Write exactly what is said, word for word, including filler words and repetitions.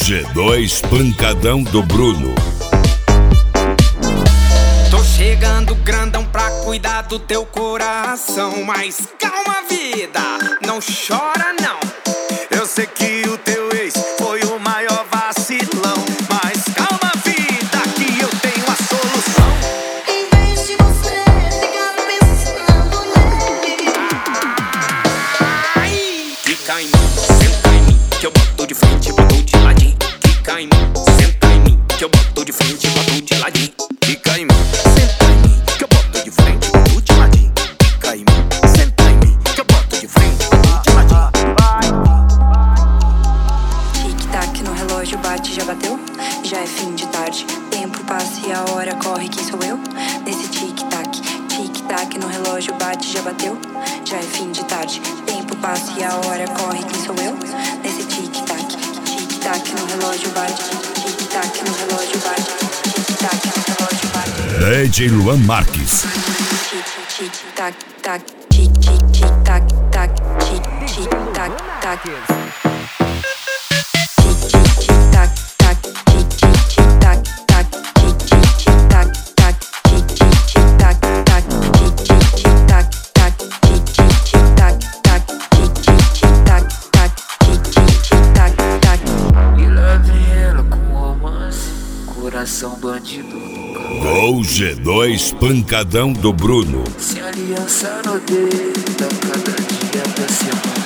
G dois Pancadão do Bruno. Tô chegando grandão pra cuidar do teu coração, mas calma, vida, não chora não. Eu sei que o teu ex foi o maior vacilão, mas calma, vida, que eu tenho a solução. Em vez de você ficar pensando nele, Ai, fica em mim, senta em mim, que eu boto de frente, boto de ladinho. Fica em mim, senta em mim, que eu boto de frente, boto de ladinho. Fica em mim, senta em mim, que eu boto de frente, boto de ladinho. Fica em mim, senta em mim, que eu boto de frente, boto de ladinho. Tic-tac no relógio bate, já bateu? Já é fim de tarde. Tempo passa e a hora corre, quem sou eu? Nesse tic-tac, tic-tac no relógio bate, já bateu? Já é fim de tarde. Tempo passa e a hora corre, quem sou eu? Nesse tic-tac, tic-tac no relógio bate, tic-tac no relógio bate, tic-tac no relógio bate. D J Luan Marques. Tic-tic-tac, tac, tic-tic-tac, tac, tic-tic-tac, tac. Coração bandido nunca Gol G dois Pancadão do Bruno. se aliança no dedo, cada dia da semana.